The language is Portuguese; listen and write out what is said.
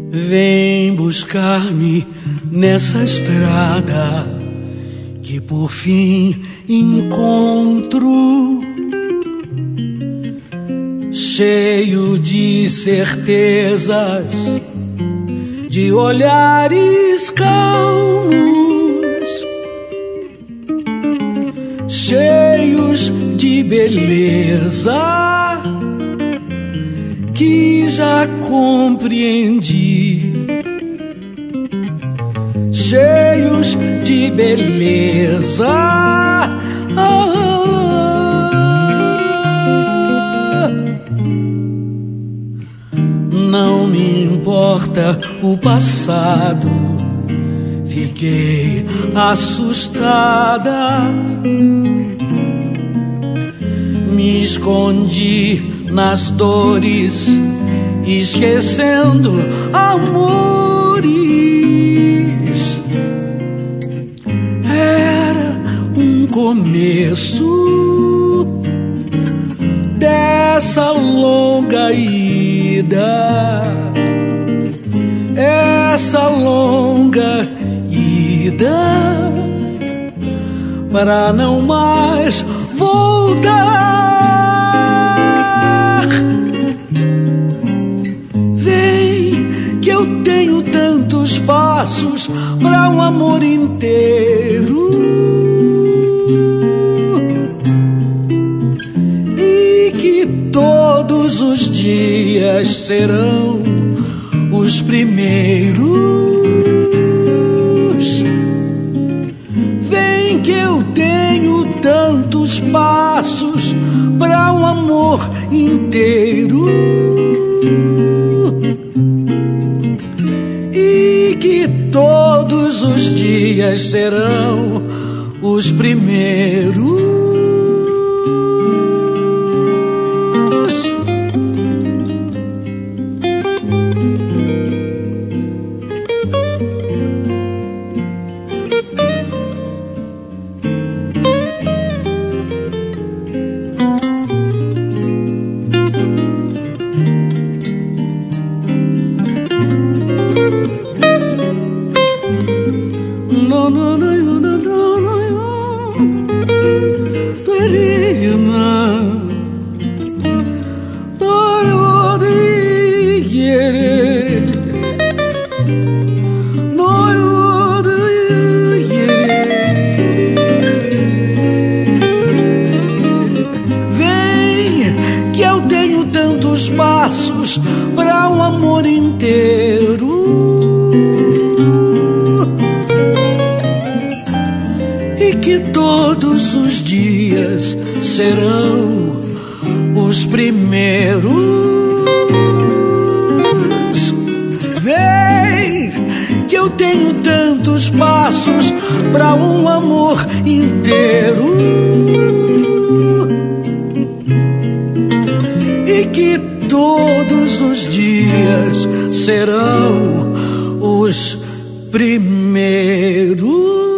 Vem buscar-me nessa estrada que por fim encontro, cheio de certezas, de olhares calmos, cheios de beleza que já compreendi, cheios de beleza. Não me importa o passado, fiquei assustada, me escondi nas dores, esquecendo amores. Era um começo dessa longa ida, essa longa ida para não mais voltar. Vem que eu tenho tantos passos para um amor inteiro, e que todos os dias serão os primeiros. Vem que eu tenho tantos passos para um amor inteiro, e que todos os dias serão os primeiros. Passos para um amor inteiro, e que todos os dias serão os primeiros. Vem que eu tenho tantos passos para um amor inteiro, e que todos os dias serão os primeiros.